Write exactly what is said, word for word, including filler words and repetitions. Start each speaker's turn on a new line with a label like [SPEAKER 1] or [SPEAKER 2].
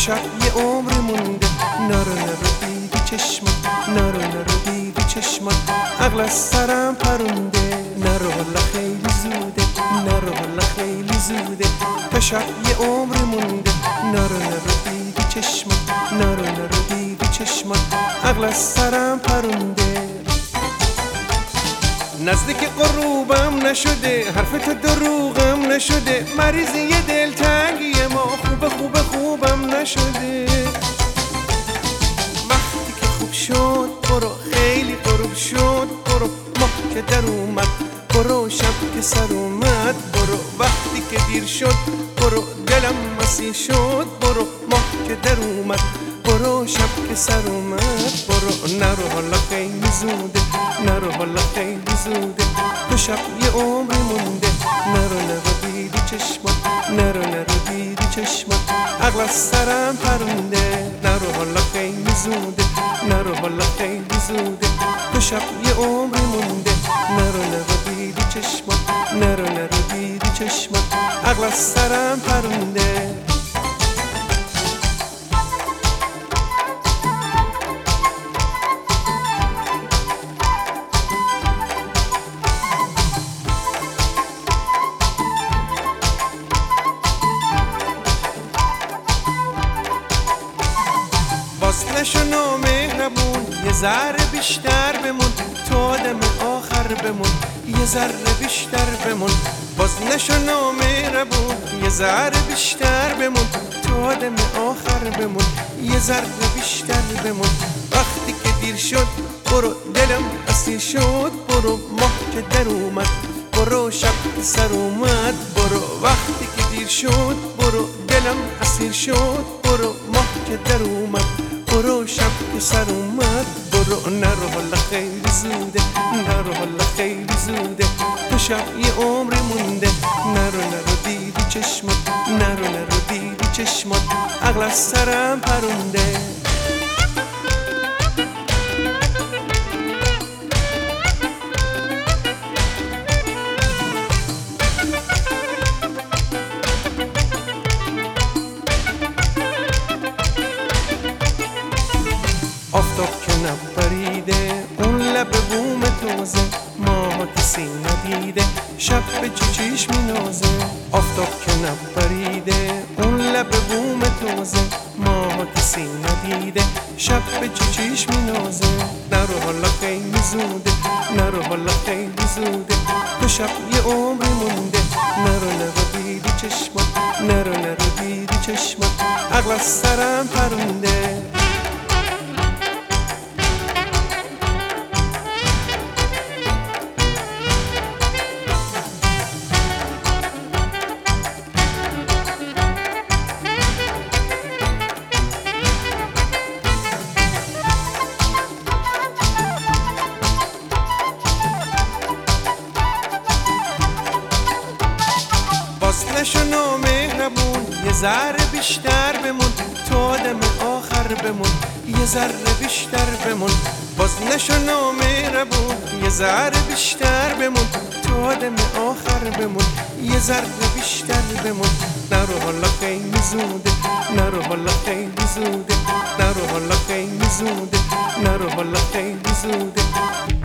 [SPEAKER 1] شب یه عمر مونده. نرو نرو دیدی چشمات، نرو نرو دیدی چشمات، عقل از سرم پرونده. نرو حالا خیلی زوده، نرو حالا خیلی زوده، تا شب یه عمر مونده. نرو نرو دیدی چشمات، نرو نرو دیدی چشمات، عقل از سرم پرونده. نزدیک غروبم نشده، حرف تو دروغم نشده، مریضی دلتنگی ما خوب خوب خوبم نشده. وقتی که خوب شد برو، خیلی غروب شد برو، ماه که در اومد برو، شب که سر اومد برو. وقتی که دیر شد برو، دلم مسیح شد برو، ماه که در اومد برو، شب که سر اومد برو. نرو حالا خیلی زوده، نرو حالا خیلی زوده، تو شب یه عمر مونده. نرو نرو دیدی چشمات، نرو نرو دیدی چشمات، عقل از سرم پرونده. نرو حالا خیلی زوده، نرو حالا خیلی زوده، تو شب یه عمر مونده. نرو نرو دیدی چشمات، نرو نرو دیدی چشمات، عقل از سرم پرونده. باز نشو نامهربون، یه ذره بیشتر بمون، تو آدم آخر بمون، یه ذره بیشتر بمون. باز نشو نامهربون، یه ذره بیشتر بمون، تو آدم آخر بمون، یه ذره بیشتر بمون. وقتی که دیر شد برو، دلم اسیر شد برو، ماه که در اومد برو، شب که سر اومد برو. وقتی که دیر شد برو، دلم اسیر شد برو، ماه که در اومد برو، شب که سر اومد برو. نرو حالا خیلی زوده، نرو حالا خیلی زوده، تو شب یه عمر مونده. نرو نرو دیدی چشمات، نرو نرو دیدی چشمات، عقل از سرم پرونده. آفتاب که نپریده، اون لب بوم تازه، ماه کسی ندیده، شب به چشیش مینازه. آفتاب که نپریده، اون لب بوم تازه، ماه کسی ندیده، شب به چشیش مینازه. نرو حالا خیلی زوده، نرو حالا خیلی زوده، تو شب یه عمر مونده. نرو نرو دیدی چشمات، نرو نرو دیدی چشمات، عقل از سرم پرونده. باز نشو نامهربون، یه ذره بیشتر بمون، تو آدم آخر بمون، یه ذره بیشتر بمون. باز نشو نامهربون، یه ذره بیشتر بمون، تو آدم آخر بمون، یه ذره بیشتر بمون. نرو حالا خیلی زوده، نرو حالا خیلی زوده، نرو حالا خیلی زوده، نرو حالا خیلی زوده.